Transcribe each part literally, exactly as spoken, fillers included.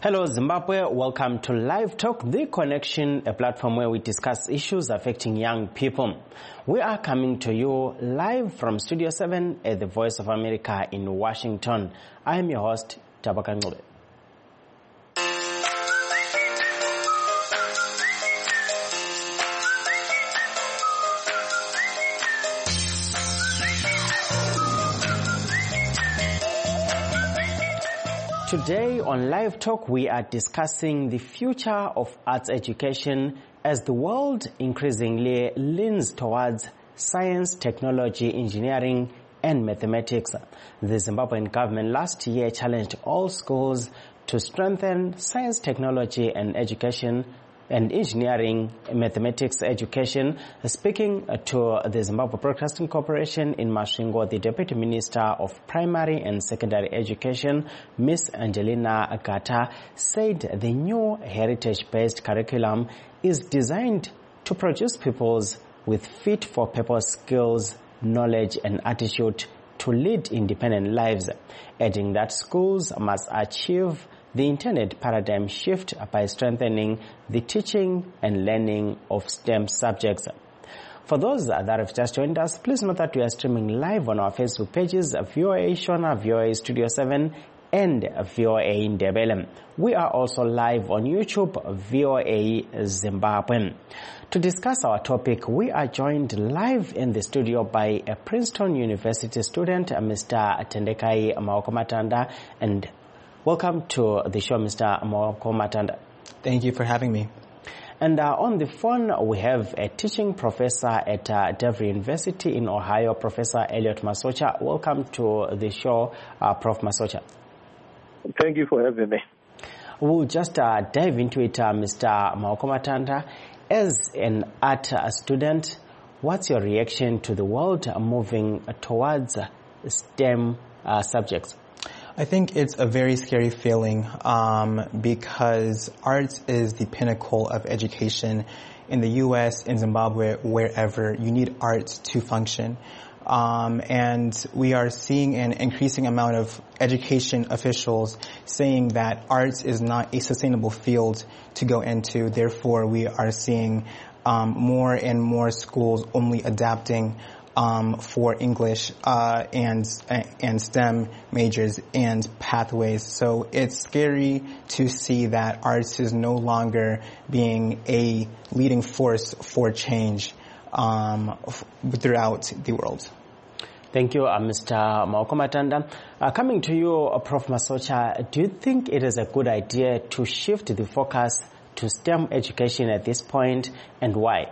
Hello Zimbabwe, welcome to Live Talk, The Connection, a platform where we discuss issues affecting young people. We are coming to you live from Studio seven at the Voice of America in Washington. I am your host, Tabaka Ngube. Today on Live Talk, we are discussing the future of arts education as the world increasingly leans towards science, technology, engineering, and mathematics. The Zimbabwean government last year challenged all schools to strengthen science, technology, and education and engineering, mathematics education. Speaking to the Zimbabwe Broadcasting Corporation in Masvingo, the Deputy Minister of Primary and Secondary Education, Miss Angelina Gata, said the new heritage-based curriculum is designed to produce pupils with fit-for-purpose skills, knowledge, and attitude to lead independent lives, adding that schools must achieve the intended paradigm shift by strengthening the teaching and learning of STEM subjects. For those that have just joined us, please note that we are streaming live on our Facebook pages, V O A Shona, V O A Studio seven, and V O A Ndebele. We are also live on YouTube, V O A Zimbabwe. To discuss our topic, we are joined live in the studio by a Princeton University student, Mister Tendekai Maokomatanda, and welcome to the show, Mister Maokomatanda. Thank you for having me. And uh, on the phone, we have a teaching professor at uh, Denver University in Ohio, Professor Elliot Masocha. Welcome to the show, uh, Professor Masocha. Thank you for having me. We'll just uh, dive into it, uh, Mister Maokomatanda. As an art uh, student, what's your reaction to the world moving towards STEM uh, subjects? I think it's a very scary feeling um, because art is the pinnacle of education in the U S, in Zimbabwe, wherever. You need art to function. Um, and we are seeing an increasing amount of education officials saying that art is not a sustainable field to go into. Therefore, we are seeing um, more and more schools only adapting Um, for English uh, and and STEM majors and pathways. So it's scary to see that arts is no longer being a leading force for change um, f- throughout the world. Thank you, uh, Mister Maokomatanda. Uh, coming to you, uh, Professor Masocha, do you think it is a good idea to shift the focus to STEM education at this point, and why?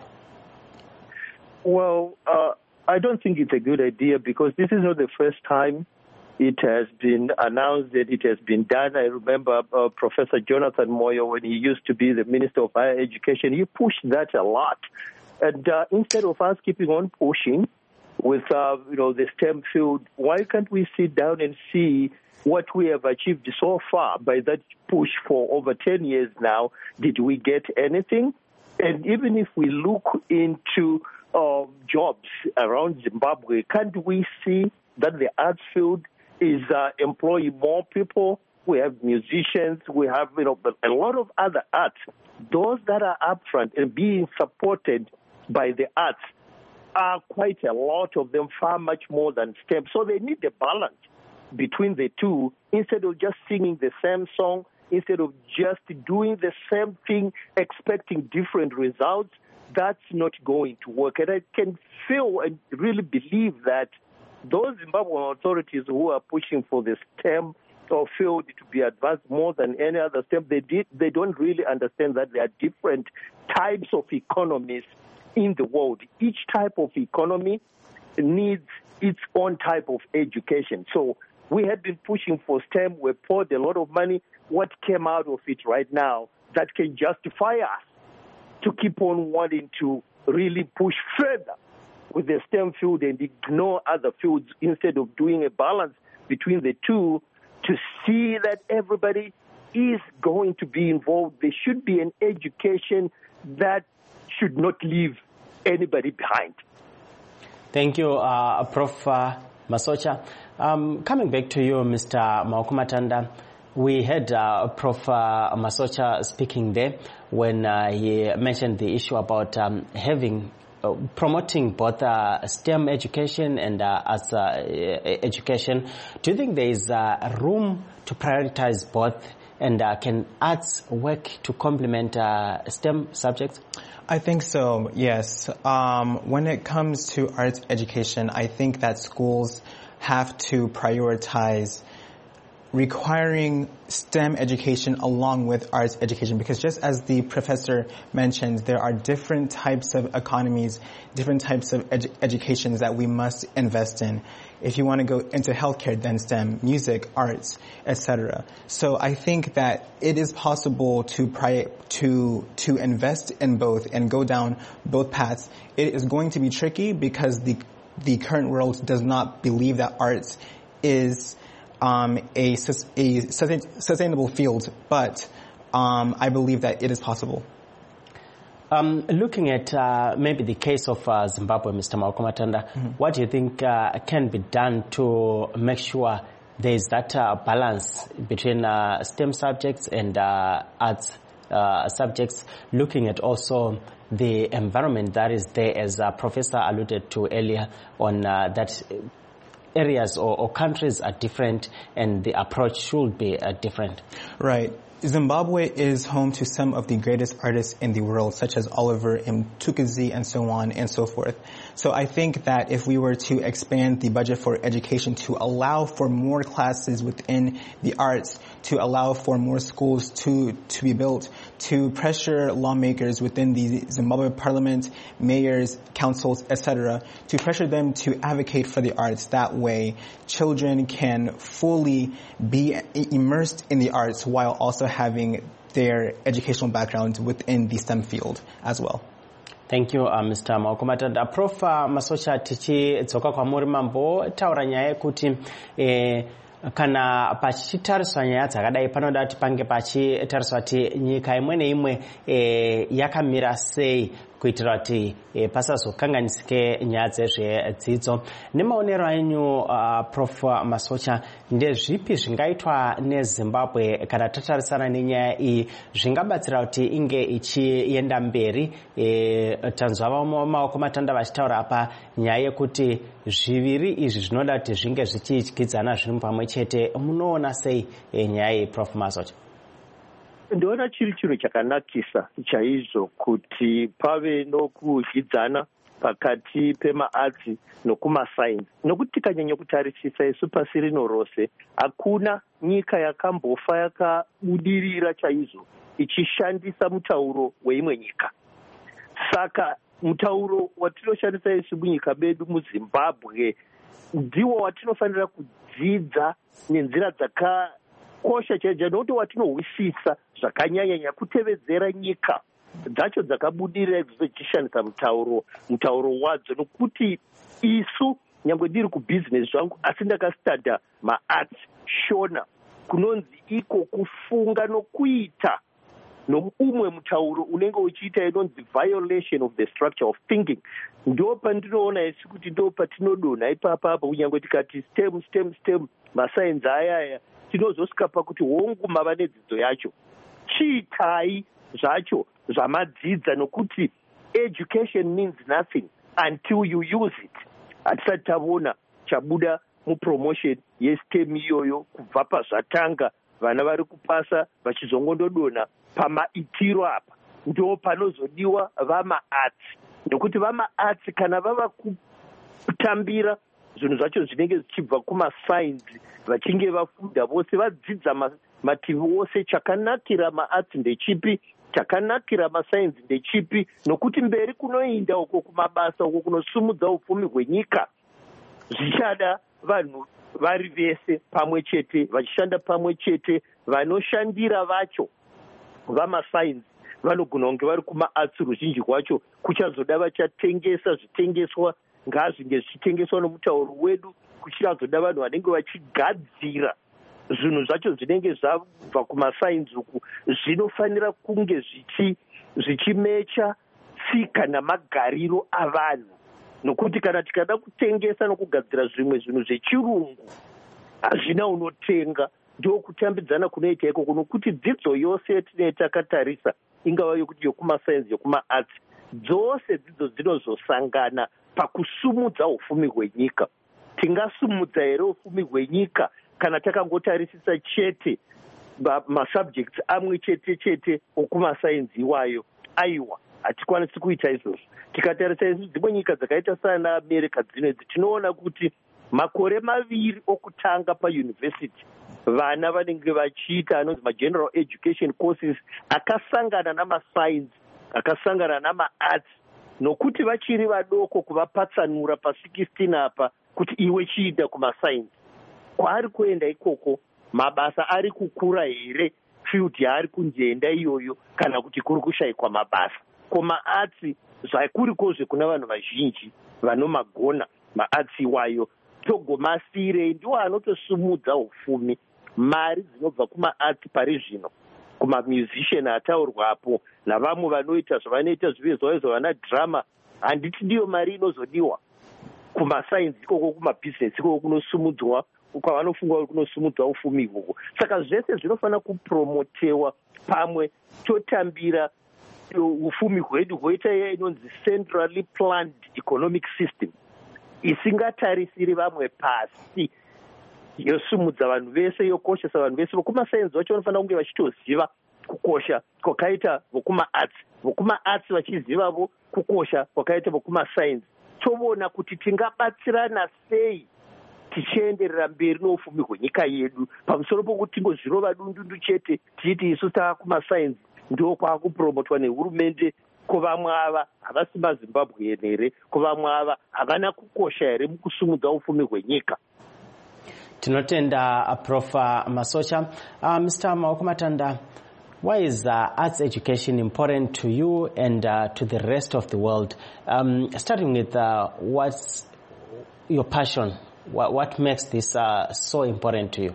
Well, uh, I don't think it's a good idea because this is not the first time it has been announced that it has been done. I remember uh, Professor Jonathan Moyo, when he used to be the Minister of Higher Education, he pushed that a lot. And uh, instead of us keeping on pushing with, uh, you know, the STEM field, why can't we sit down and see what we have achieved so far by that push for over ten years now? Did we get anything? And even if we look into Uh, jobs around Zimbabwe, can't we see that the arts field is uh, employing more people? We have musicians, we have, you know, a lot of other arts. Those that are upfront and being supported by the arts are quite a lot of them, far much more than STEM. So they need a balance between the two. Instead of just singing the same song, instead of just doing the same thing, expecting different results, that's not going to work. And I can feel and really believe that those Zimbabwean authorities who are pushing for the STEM or field to be advanced more than any other STEM, they did, they don't really understand that there are different types of economies in the world. Each type of economy needs its own type of education. So we had been pushing for STEM. We poured a lot of money. What came out of it right now that can justify us to keep on wanting to really push further with the STEM field and ignore other fields instead of doing a balance between the two to see that everybody is going to be involved. There should be an education that should not leave anybody behind. Thank you, uh, Professor Masocha. Um, coming back to you, Mister Maokomatanda, We heard uh, Professor Uh, Masocha speaking there when uh, he mentioned the issue about um, having uh, promoting both uh, STEM education and uh, as uh, education. Do you think there is uh, room to prioritize both, and uh, can arts work to complement uh, STEM subjects? I think so, yes. Um, when it comes to arts education, I think that schools have to prioritize requiring STEM education along with arts education, because just as the professor mentioned, there are different types of economies, different types of edu- educations that we must invest in. If you want to go into healthcare, then STEM, music, arts, et cetera. So I think that it is possible to pri- to to invest in both and go down both paths. It is going to be tricky because the the current world does not believe that arts is Um, a, a sustainable field, but um, I believe that it is possible. Um, looking at uh, maybe the case of uh, Zimbabwe, Mister Maokomatanda, mm-hmm. what do you think uh, can be done to make sure there is that uh, balance between uh, STEM subjects and uh, arts uh, subjects, looking at also the environment that is there, as uh, Professor alluded to earlier on, uh, that areas or, or countries are different and the approach should be uh, different. Right. Zimbabwe is home to some of the greatest artists in the world, such as Oliver Mtukudzi and so on and so forth. So I think that if we were to expand the budget for education to allow for more classes within the arts, to allow for more schools to, to be built, to pressure lawmakers within the Zimbabwe parliament, mayors, councils, et cetera, to pressure them to advocate for the arts. That way, children can fully be immersed in the arts while also having their educational background within the STEM field as well. Thank you, uh, Mister Maokomatanda. Prof uh, Masocha tichidzoka kwamuri mambo taura nyaya yekuti eh, kana pachitariswa nyaya dzakadai panoda kuti pange pachitariswa kuti nyika imwe neimwe eh, yakamira sei kuitira kuti eh, pasazokanganisike nyaya dzezvedzidzo. Nemaonero enyu uh, Prof Masocha, ndezvipi zvingaitwa neZimbabwe kana tatarisana nenyaya iyi zvingabatsira kuti inge ichienda mberi? eh, tanzwa Maokomatanda vachitaura apa nyaya yekuti zviviri izvi zvinoda kuti zvinge zvichidyidzana zviri pamwe chete. Munoona sei eh, nyaya iyi Prof Masocha? Ndoona chiri chinhu chakanakisa chaizvo kuti pave nokudyidzana pakati pemaarts nokumasainzi, nokuti tikanyanya kutarisisa isu pasi rino rose hakuna nyika yakambofa yakabudirira chaizvo ichishandisa mutauro weimwe nyika. Saka mutauro watinoshandisa isu munyika medu muZimbabwe ndiwo watinofanira kudzidza nenzira dzaka kosha chaizvo, nokuti watinohwisisa zvakanyanya kutevedzera nyika dzacho dzakabudirira dzichishandisa mutauro mutauro wadzo, nokuti isu nyangwe ndiri kubhizinesi zvangu asi ndakastadha maarts shona kunonzi iko kufunga nokuita noumwe mutauro unenge uchiita inonzi violation of the structure of thinking. Ndo pandinoona isi kuti ndo patinodonha ipapa apa, kunyangwe tikati stem stem stem masainzi ayaya tinozosvika pakuti hongu mava nedzidzo yacho. Chiitai zvacho zvamadzidza, nokuti education means nothing until you use it. Hatisati tavona chabuda mupromotion yeSTEM iyoyo kubva pazvatanga vana vari kupasa vachizongododona pamaitiro apa. Ndo panozodiwa vamaarts, nokuti vamaarts kana vava kutambira zvinhu zvacho zvinenge zvichibva kumasainzi vachinge vafunda vose vadzidza mativi ose, chakanakira maarts ndechipi, chakanakira masainzi ndechipi, nokuti mberi kunoinda uko kumabasa uko kunosumudza upfumi hwenyika zvichada vanhu vari vese pamwe chete vachishanda pamwe chete. Vanoshandira vacho vamasainzi vanogona kunge vari kumaarts ruzhinji rwacho kuchazoda vachatengesa zvitengeswa ngazvinge zvichitengeswa nomutauro wedu, kuchazoda vanhu vanenge vachigadzira zvinhu zvacho zvinenge zvabva kumasainzi uku zvinofanira kunge zvichi zvichimecha tsika namagariro avanhu, nokuti kana tikada kutengesa nokugadzira zvimwe zvinhu zvechirungu hazvina unotenga. ndokutambidzana kunoita ikoko nokuti dzidzo yose yatinee takatarisa ingava yokuti yokumasayensi yokumaarts dzose dzidzo dzinozosangana pakusumudza ufumi hwenyika. Tingasumudza here ufumi hwenyika kana takangotarisisa chete masubjects amwe chete chete okumasayensi iwayo? Aiwa, hatikwanisi kuita izvozvo. Tikatarisa isu dzimwe nyika dzakaita sana America dzinedzi tinoona kuti makore maviri okutanga payunivhesiti vana vanenge vachiita anonzi mageneral education courses akasangana namasayensi akasangana namaarts nokuti vachiri vadoko kuvapatsanura pa16 apa kuti iwe chiita kumasayensi. Kwaari kuenda ikoko mabasa ari kukura here field yaari kunjenda iyoyo kana kuti kuri kushayikwa mabasa? Komaarts zvakurikozve kuna vanhu vazhinji vanomagona maarts iwayo togomasirei ndiwo anotosumudza ufumi. Mari dzinobva kumaarts pari zvino kumamusician ataurwapo navamwe vanoita zvavanoita zvive zvavo zvavana drama, handiti ndiyo mari inozodiwa. Kumasayensi ikoko kumabhizinesi ikoko kunosumudzwa kwavanofunga kuti kunosumudzwa ufumi ihwohwo. Saka zvese zvinofanira kupromotewa pamwe totambira ufumi hwedu hwoita iya inonzi centrally planned economic system isingatarisiri vamwe pasi, yosumudza vanhu vese, yokoshesa vanhu vese. Vokumasayensi vacho vanofanira kunge vachitoziva kukosha kwakaita vokumaarts, vokumaarts vachizivavo kukosha kwakaita vokumasayensi. Toona kuti tingabatsirana sei tichienderera mberi noufumi hwenyika yedu pamusoro pokuti tingozvirova dundundu chete tichiti isu taakumasayensi ndo kwaakupromotwa nehurumende. Kuvamwe ava havasi maZimbabwe here? Kuvamwe ava havana kukosha here mukusumudza ufumi hwenyika? Tinotenda Prof Masocha. Uh, Mister Maokomatanda, why is uh, arts education important to you and uh, to the rest of the world? Um, starting with uh, what's your passion? What, what makes this uh, so important to you?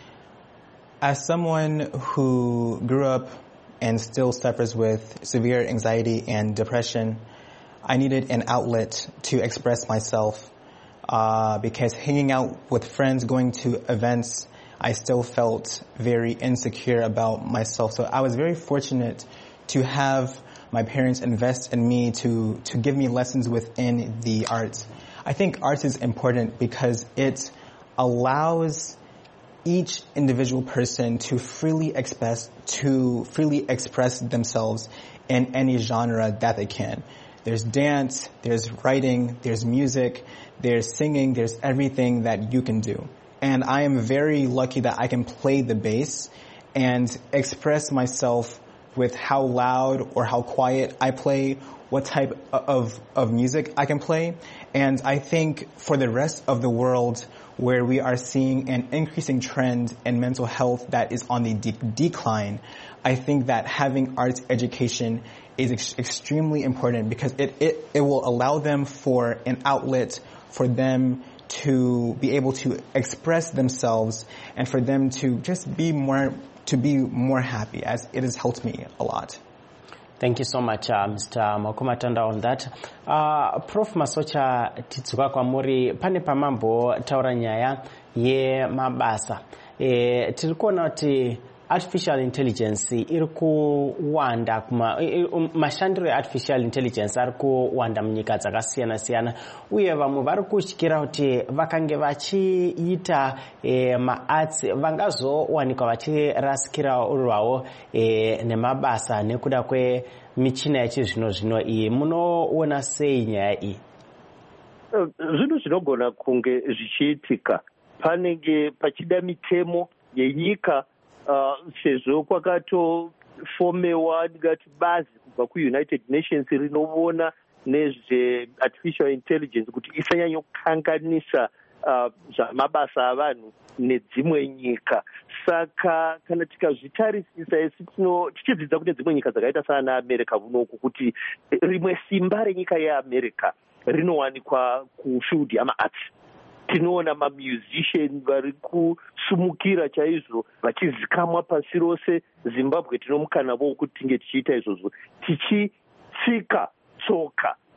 As someone who grew up and still suffers with severe anxiety and depression, I needed an outlet to express myself uh, because hanging out with friends, going to events, I still felt very insecure about myself. So I was very fortunate to have my parents invest in me to, to give me lessons within the arts. I think arts is important because it allows each individual person to freely express to freely express themselves in any genre that they can. There's dance, there's writing, there's music, there's singing, there's everything that you can do. And I am very lucky that I can play the bass and express myself with how loud or how quiet I play, what type of, of music I can play. And I think for the rest of the world, where we are seeing an increasing trend in mental health that is on the de- decline, I think that having arts education is ex- extremely important because it, it, it will allow them for an outlet for them to be able to express themselves and for them to just be more, to be more happy, as it has helped me a lot. Thank you so much, uh, Mister Maokomatanda, on that. Uh, Prof Masocha, titsuka kwamuri pane pamambo taura nyaya ye mabasa. E, tirikuona kuti artificial intelligence iri kuwanda kuma mashandiro artificial intelligence ari kuwanda munyika dzakasiyana siyana uye vamwe vari kutyira kuti vakange vachiita e, maarts vangazowanikwa vachirasikira urwawo e, nemabasa nekuda kwemichina yechizvino zvino iyi. Munoona sei nyaya iyi? Zvinhu zvinogona kunge zvichiitika panenge pachida mitemo yenyika. Uh, sezvo kwakatofomewa ndingati bazi kubva kuUnited Nations rinoona nezveartificial intelligence kuti isanyanyokanganisa uh, zvamabasa avanhu nedzimwe nyika. Saka kana tikazvitarisisa esi tichidzidza kune dzimwe nyika dzakaita sana America kunoku kuti rimwe simba renyika yeAmerica rinowanikwa kufield yamaarts. Tinoona mamusician vari kusumukira chaizvo vachizikamwa pasi rose. Zimbabwe tinomukana vo kuti tinge tichiita izvozvo tichitsika tsoka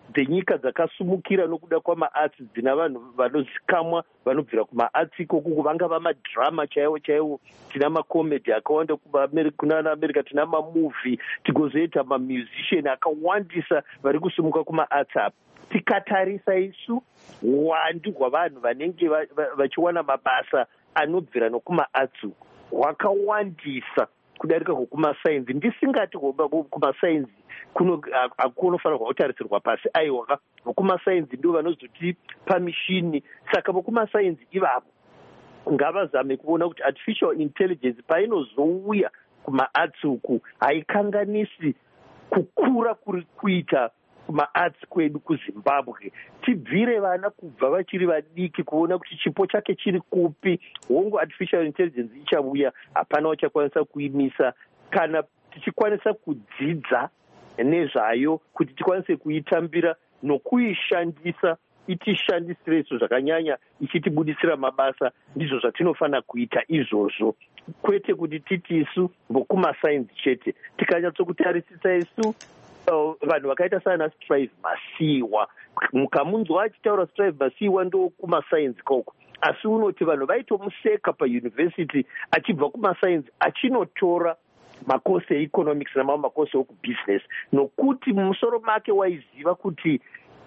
dzenyika dzakasumukira nokuda kwamaarts dzina vanhu vanozikamwa vanobvira kumaarts ikoko vangava madrama chaiwo chaiwo. Tina makomedi akawanda kunana America, tina mamovie, tigozoita mamusician akawandisa vari kusumuka kumaarts apa. Tikatarisa isu uwandu hwavanhu vanenge vachiwana mabasa anobvira nokumaarts hwakawandisa kudarika kumasainzi. Ndisingati kumasainzi kunofanirwa kutarisirwa pasi, aiwa kumasainzi ndio vanozotipa mishini. Saka vokumasainzi ivavo ngavazame kuona kuti artificial intelligence painozouya kumaarts uku haikanganisi kukura kuri kuita kumaarts kwedu kuZimbabwe. Tibvire vana kubva vachiri vadiki kuona kuti chipo chake chiri kupi. Hongu artificial intelligence ichauya, hapana wachakwanisa kuimisa kana tichikwanisa kudzidza nezvayo kuti tikwanise kuitambira nokuishandisa itishandisire izvo zvakanyanya ichitibudisira mabasa. Ndizvo zvatinofanira kuita izvozvo, kwete kuti titi isu vokumasainzi chete. Tikanyatsokutarisisa isu Uh, vanhu vakaita sana Strive Masiyiwa, mukamunzwa achitaura Strive Masiyiwa ndo kumasainzi koko, asi unoti vanhu vaitomuseka pauniversity achibva kumasainzi achinotora makosi eeconomics namamwe makosi okubusiness, nokuti mumusoro make waiziva kuti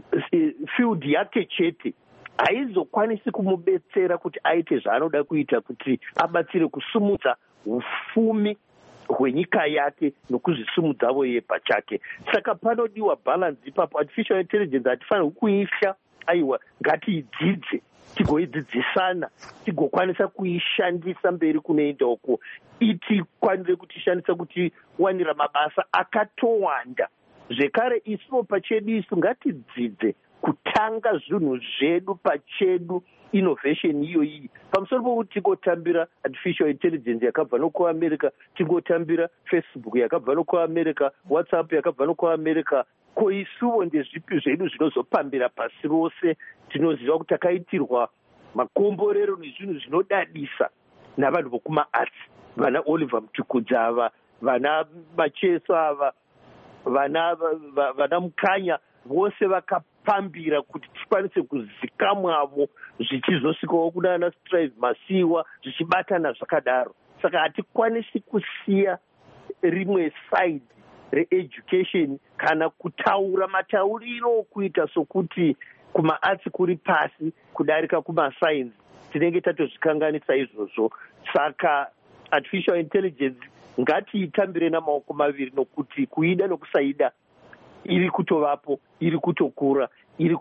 field yake chete haizokwanisi kumubetsera kuti aite zvaanoda kuita kuti abatsire kusumudza ufumi hwenyika yake nokuzvisumudzavo iye pachake. Saka panodiwa balance ipapo. Artificial intelligence hatifanirwi kuifya, aiwa ngatiidzidze, tigoidzidzisana, tigokwanisa kuishandisa mberi kunoenda uko, itikwanire kutishandisa kuti wanira mabasa akatowanda. Zvekare isuwo pachedu isu ngatidzidze kutanga zvinhu zvedu pachedu, innovation iyo iyi. Pamusoro pokuti tigotambira artificial intelligence yakabva nokuAmerica, tigotambira Facebook yakabva nokuAmerica, WhatsApp yakabva nokuAmerica, ko isuwo ndezvipi zvedu zvinozopambira pasi rose? Tinoziva kuti takaitirwa makomborero nezvinhu zvinodadisa navanhu vokumaarts, vana Oliver Mtukudza ava, vana Macheso ava, vana vana Mukanya, vose vakapambira kuti tikwanise kuzikamwavo zvichizosvikawo kunana Strive Masiyiwa zvichibatana zvakadaro. Saka hatikwanisi kusiya rimwe side reeducation kana kutaura matauriro okuita sokuti kumaarts kuri pasi kudarika kumasainzi. Tinenge tatozvikanganisa izvozvo. Saka artificial intelligence ngatiitambire namaoko maviri, nokuti kuida nokusaida iri kutovapo, iri kutokura, iri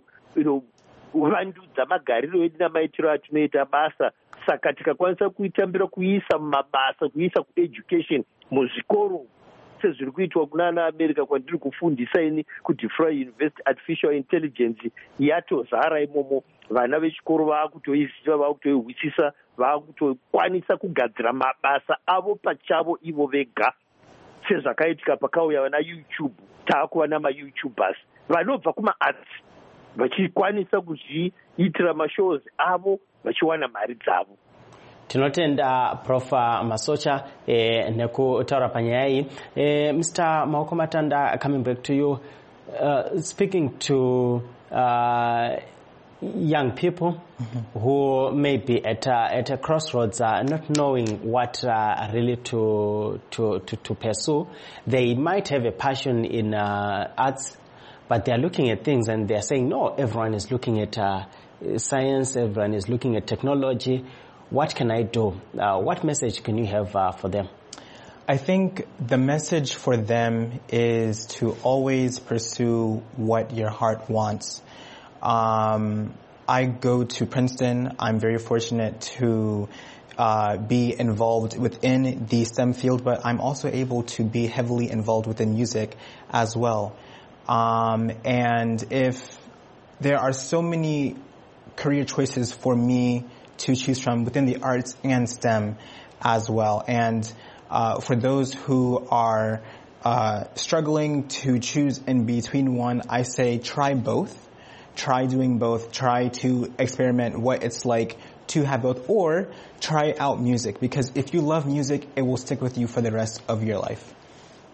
kutovandudza magariro edu namaitiro atinoita basa. Saka tikakwanisa kuitambira kuisa mumabasa, kuisa kueducation muzvikoro sezviri kuitwa kunana America kwandiri kufundisa ini kuDeFry University, artificial intelligence yatozara imomo. Vana vechikoro vakutoiziva, vakutoihwisisa, vakutokwanisa kugadzira mabasa avo pachavo ivo vega, sezvakaitika pakauya vana YouTube. Taakuva namaYoutubers vanobva kumaarts vachikwanisa kuzviitira mashows avo vachiwana mari dzavo. Tinotenda Professor Masocha eh, nekutaura panyaya iyi. Eh, Mister Maoko Matanda, coming back to you, uh, speaking to uh, young people mm-hmm. who may be at a, at a crossroads, uh, not knowing what uh, really to, to, to, to pursue. They might have a passion in uh, arts, but they are looking at things and they are saying, no, everyone is looking at uh, science, everyone is looking at technology. What can I do? Uh, what message can you have uh, for them? I think the message for them is to always pursue what your heart wants. Um, I go to Princeton. I'm very fortunate to uh, be involved within the STEM field, but I'm also able to be heavily involved within music as well. Um, and if there are so many career choices for me to choose from within the arts and STEM as well. And uh, for those who are uh, struggling to choose in between one, I say try both. Try doing both. Try to experiment what it's like to have both, or try out music, because if you love music, it will stick with you for the rest of your life.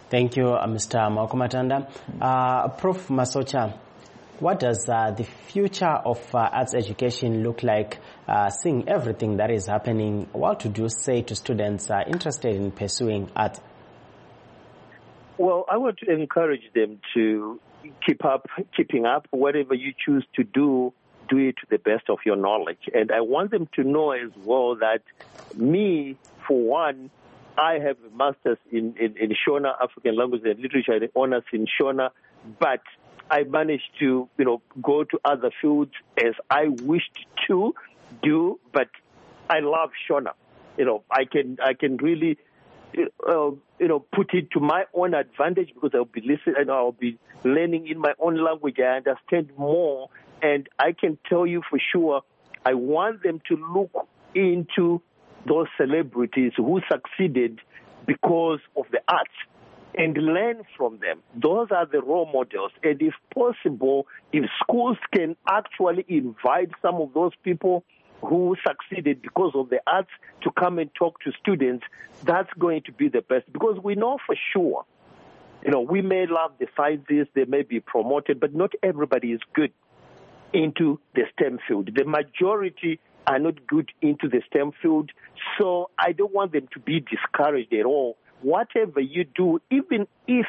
Thank you, uh, Mister Mauko-Matanda. Uh, Professor Masocha, what does uh, the future of uh, arts education look like, uh, seeing everything that is happening? What would you say to students uh, interested in pursuing art? Well, I want to encourage them to keep up, keeping up. Whatever you choose to do, do it to the best of your knowledge. And I want them to know as well that me, for one, I have a master's in, in, in Shona, African Language and Literature, and honors in Shona, but I managed to, you know, go to other fields as I wished to do, but I love Shona. You know, I can I can really, uh, you know, put it to my own advantage because I'll be listening and I'll be learning in my own language. I understand more, and I can tell you for sure, I want them to look into those celebrities who succeeded because of the arts and learn from them. Those are the role models. And if possible, if schools can actually invite some of those people who succeeded because of the arts to come and talk to students, that's going to be the best. Because we know for sure, you know, we may love the sciences, they may be promoted, but not everybody is good into the STEM field. The majority are not good into the STEM field, so I don't want them to be discouraged at all. Whatever you do, even if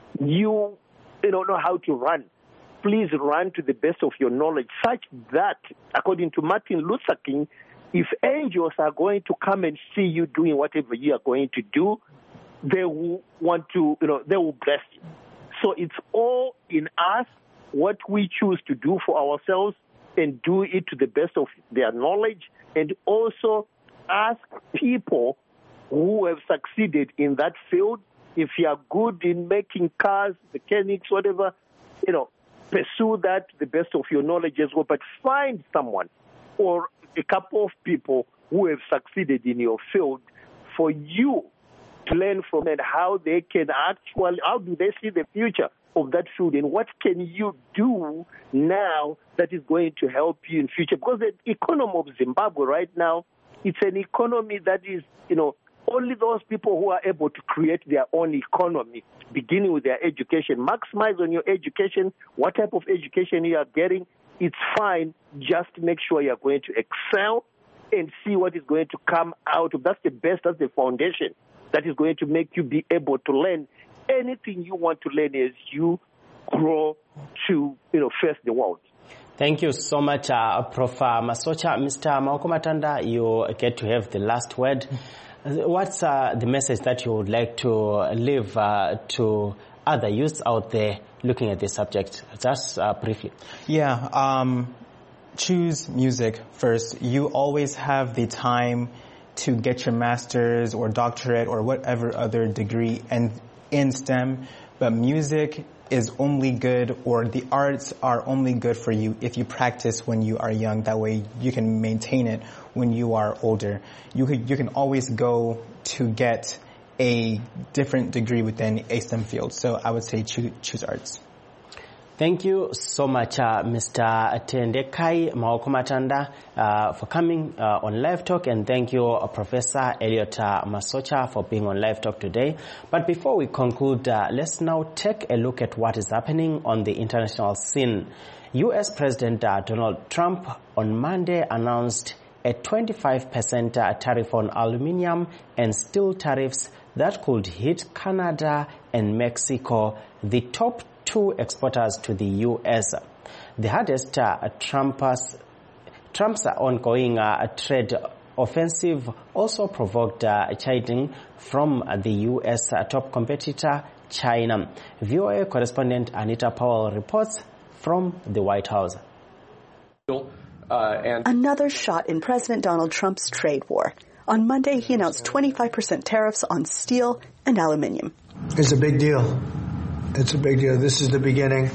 you, you don't know how to run, please run to the best of your knowledge, such that, according to Martin Luther King, if angels are going to come and see you doing whatever you are going to do, they will want to, you know, they will bless you. So it's all in us, what we choose to do for ourselves, and do it to the best of their knowledge, and also ask people who have succeeded in that field. If you are good in making cars, mechanics, whatever, you know, pursue that to the best of your knowledge as well, but find someone or a couple of people who have succeeded in your field for you to learn from, and how they can actually, how do they see the future of that field, and what can you do now that is going to help you in future? Because the economy of Zimbabwe right now, it's an economy that is, you know, only those people who are able to create their own economy, beginning with their education. Maximize on your education, what type of education you are getting. It's fine. Just make sure you are going to excel and see what is going to come out of. That's the best, that's the foundation that is going to make you be able to learn anything you want to learn as you grow to, you know, face the world. Thank you so much, uh, Professor Masocha. Mister Mauko-Matanda, you get to have the last word. What's uh, the message that you would like to leave uh, to other youths out there looking at this subject? Just uh, briefly. Yeah, um, choose music first. You always have the time to get your master's or doctorate or whatever other degree and in STEM, but music is only good, or the arts are only good for you if you practice when you are young. That way you can maintain it when you are older. You could, you can always go to get a different degree within a STEM field. So I would say choose, choose arts. Thank you so much, uh, Mister Tendekai Mauko-Matanda, uh, for coming uh, on Live Talk, and thank you, uh, Professor Elliot uh, Masocha, for being on Live Talk today. But before we conclude, uh, let's now take a look at what is happening on the international scene. U S President uh, Donald Trump on Monday announced a twenty-five percent uh, tariff on aluminium and steel tariffs that could hit Canada and Mexico, the top two exporters to the U S. The hardest uh, Trump's, Trump's ongoing uh, trade offensive also provoked uh, chiding from the U S uh, top competitor, China. V O A correspondent Anita Powell reports from the White House. Uh, and Another shot in President Donald Trump's trade war. On Monday, he announced twenty-five percent tariffs on steel and aluminum. It's a big deal. It's a big deal. This is the beginning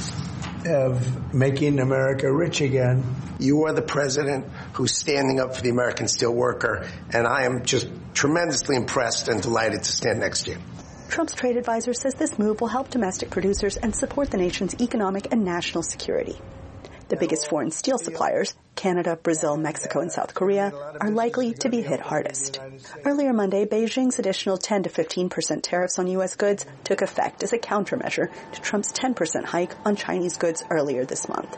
of making America rich again. You are the president who's standing up for the American steel worker, and I am just tremendously impressed and delighted to stand next to you. Trump's trade advisor says this move will help domestic producers and support the nation's economic and national security. The biggest foreign steel suppliers, Canada, Brazil, Mexico, and South Korea, are likely to be hit hardest. Earlier Monday, Beijing's additional ten to fifteen percent tariffs on U S goods took effect as a countermeasure to Trump's ten percent hike on Chinese goods earlier this month.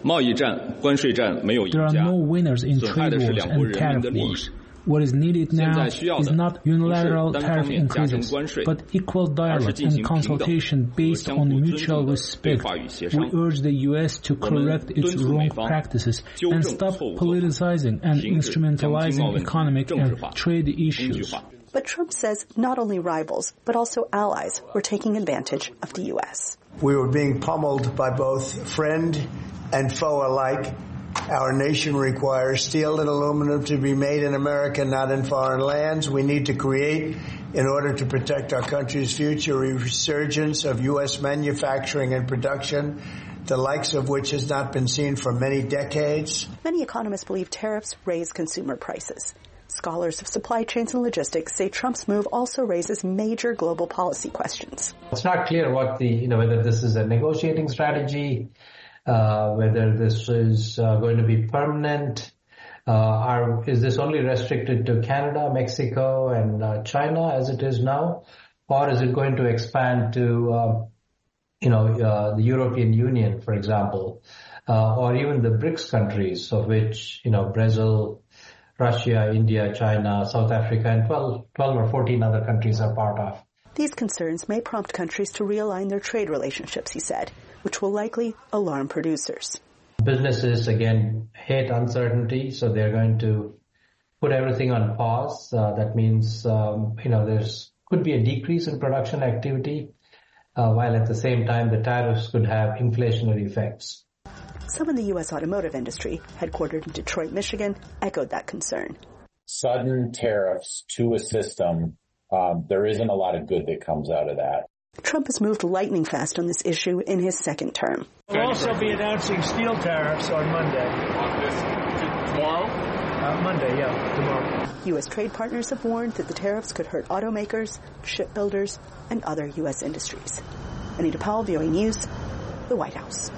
There are no winners in trade wars and tariff wars. What is needed now is not unilateral tariff increases, but equal dialogue and consultation based on mutual respect. We urge the U S to correct its wrong practices and stop politicizing and instrumentalizing economic and trade issues. But Trump says not only rivals, but also allies were taking advantage of the U S. We were being pummeled by both friend and foe alike. Our nation requires steel and aluminum to be made in America, not in foreign lands. We need to create, in order to protect our country's future, a resurgence of U S manufacturing and production, the likes of which has not been seen for many decades. Many economists believe tariffs raise consumer prices. Scholars of supply chains and logistics say Trump's move also raises major global policy questions. It's not clear what the, you know, whether this is a negotiating strategy, Uh, whether this is uh, going to be permanent. Uh, are, is this only restricted to Canada, Mexico, and uh, China as it is now? Or is it going to expand to, uh, you know, uh, the European Union, for example, uh, or even the BRICS countries, of which, you know, Brazil, Russia, India, China, South Africa, and twelve, twelve or fourteen other countries are part of? These concerns may prompt countries to realign their trade relationships, he said, which will likely alarm producers. Businesses, again, hate uncertainty, so they're going to put everything on pause. Uh, that means, um, you know, there's could be a decrease in production activity, uh, while at the same time the tariffs could have inflationary effects. Some in the U S automotive industry, headquartered in Detroit, Michigan, echoed that concern. Sudden tariffs to a system, um, there isn't a lot of good that comes out of that. Trump has moved lightning fast on this issue in his second term. We'll also be announcing steel tariffs on Monday. On this, tomorrow? Uh, Monday, yeah, tomorrow. U S trade partners have warned that the tariffs could hurt automakers, shipbuilders, and other U S industries. Anita Powell, V O A News, the White House.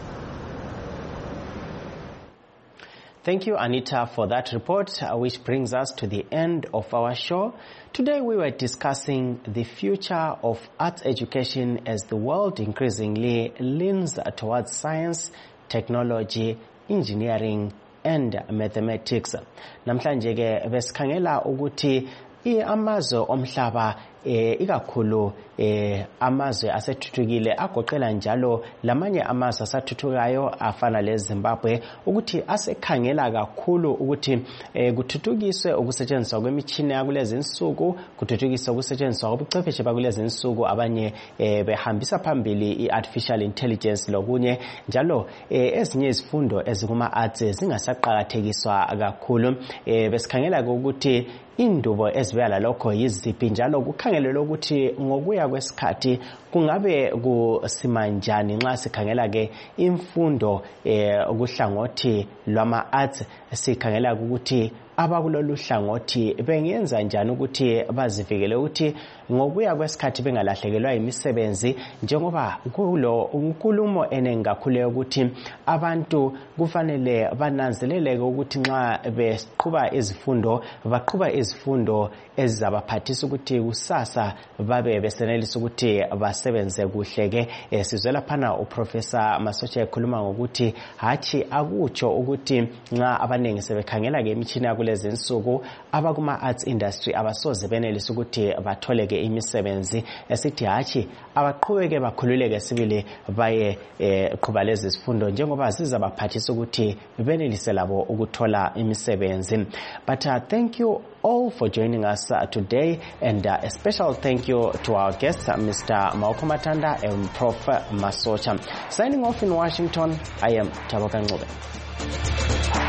Thank you, Anita, for that report, uh, which brings us to the end of our show. Today we were discussing the future of arts education as the world increasingly leans towards science, technology, engineering, and mathematics. Namhlanje ke besikhangela ukuthi amazwe omhlaba eh ikakhulu eh amazwe asethuthukile agoqela njalo lamanye amazwe asathuthukayo afana leZimbabwe ukuthi asekhangela kakhulu ukuthi eh kuthuthukiswe ukusetshenziswa kwemichini yakulezi insuku, kuthuthukiswe ukusetshenziswa kobuchwepheshe bakulezi insuku, abanye eh behambisa phambili iartificial intelligence lokunye njalo eh ezinye izifundo ezikuma arts zingasaqhakathekiswa kakhulu. Eh besikhangela ukuthi indubo eziveya lokho yiziphi njalo kukhangelelwe ukuthi ngokuya kwesikhathi kungabe kusimanjani nxa sikhangela ke imfundo eh ukuhlangothi lwama arts sikhangela ukuthi abakulolu hlangothi bengenza njani ukuthi bazivikele ukuthi ngokuya kwesikhathi bengalahlekelwa imisebenzi, njengoba kulo unkulumo enengakhule ukuthi abantu kufanele bananzelele ukuthi nxa beqhuba izifundo baqhuba izifundo ezizabaphathisa ukuthi kusasa babe besenelisa ukuthi basebenze kuhle ke. Sizwela phana uProfessor Masocha ekhuluma ngokuthi hathi akutsho ukuthi nxa abanengi sebekhangela ke imichini yakulezi insuku abakuma arts industry abasoze benelisa ukuthi batholeke imisebenzi, esithi hathi abaqhubeke bakhululeke sibili baye qhuba lezi zifundo njengoba zizabaphathisa ukuthi benelise labo ukuthola imisebenzi. But uh, thank you all for joining us uh, today, and uh, a special thank you to our guests, uh, Mister Maoko Matanda and Professor Masocha. Signing off in Washington, I am Taboka Ngube.